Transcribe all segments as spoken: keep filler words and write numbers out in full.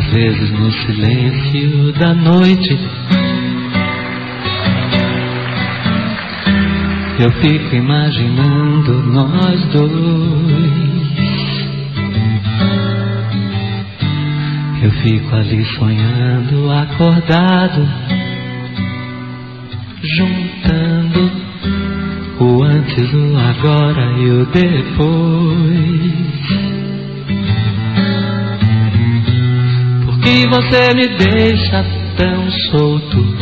vezes no silêncio da noite eu fico imaginando nós dois. Eu fico ali sonhando, acordado, juntando o antes, o agora e o depois. Por que você me deixa tão solto?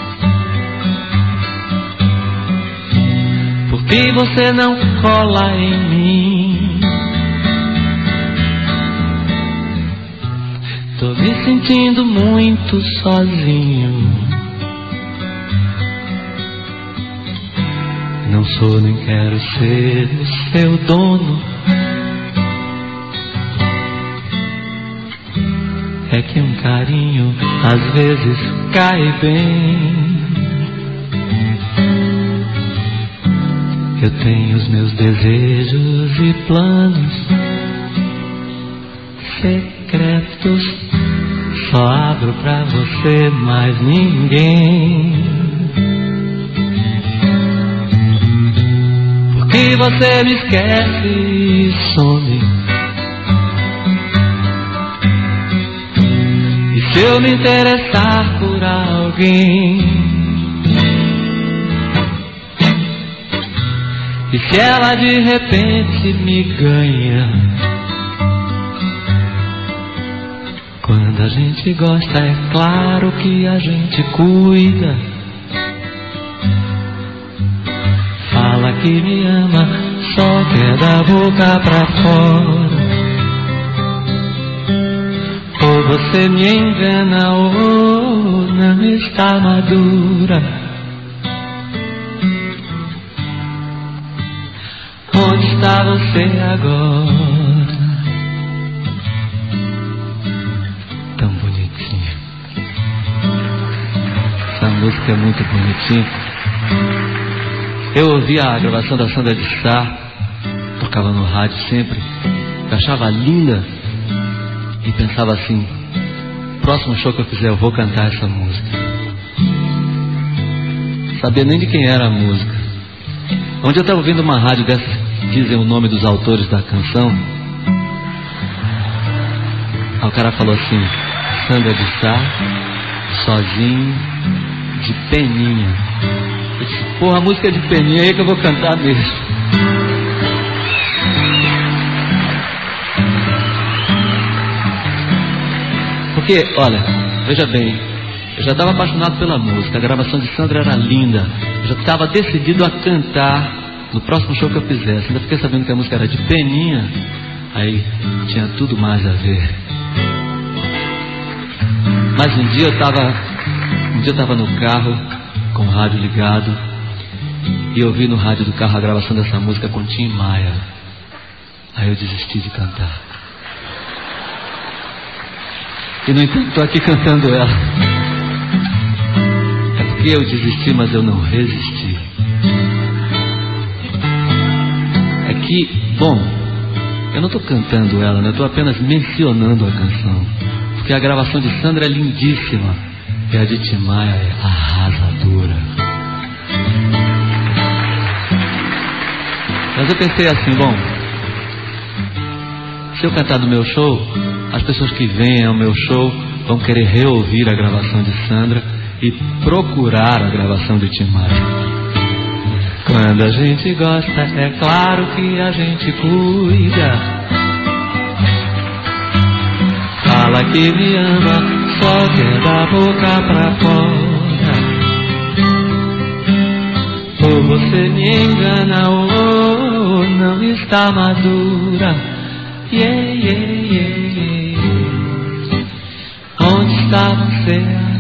Por que você não cola em mim? Tô me sentindo muito sozinho. Não sou nem quero ser o seu dono. É que um carinho às vezes cai bem. Eu tenho os meus desejos e planos secretos. Só abro pra você, mais ninguém. Porque você me esquece e some. E se eu me interessar por alguém? E se ela de repente me ganha? Quando a gente gosta é claro que a gente cuida. Fala que me ama, só quer da boca pra fora. Ou você me engana ou não está madura. Onde está você agora? Tão bonitinha. Essa música é muito bonitinha. Eu ouvia a gravação da Sandra de Sá, tocava no rádio sempre, eu achava linda e pensava assim: próximo show que eu fizer eu vou cantar essa música. Sabia nem de quem era a música. Onde eu estava ouvindo uma rádio dessas que dizem o nome dos autores da canção, aí o cara falou assim: Sandra de Sá, sozinho, de peninha. Eu disse: porra, a música é de peninha, aí que eu vou cantar mesmo. Porque, olha, veja bem, eu já estava apaixonado pela música, a gravação de Sandra era linda, eu já estava decidido a cantar no próximo show que eu fizesse. Ainda fiquei sabendo que a música era de peninha, aí tinha tudo mais a ver. Mas um dia eu estava, um dia eu estava no carro com o rádio ligado e eu ouvi no rádio do carro a gravação dessa música com Tim Maia. Aí eu desisti de cantar. E no entanto estou aqui cantando ela. É porque eu desisti, mas eu não resisti. É que, bom, eu não estou cantando ela, né? Eu estou apenas mencionando a canção. Porque a gravação de Sandra é lindíssima e a de Tim Maia é arrasadora. Mas eu pensei assim, bom, se eu cantar no meu show, as pessoas que vêm ao meu show vão querer reouvir a gravação de Sandra e procurar a gravação de Tim Maia. Quando a gente gosta, é claro que a gente cuida. Fala que me ama, só quer da boca pra fora. Ou você me engana ou não está madura. Yeah, yeah, yeah, yeah. Onde está você?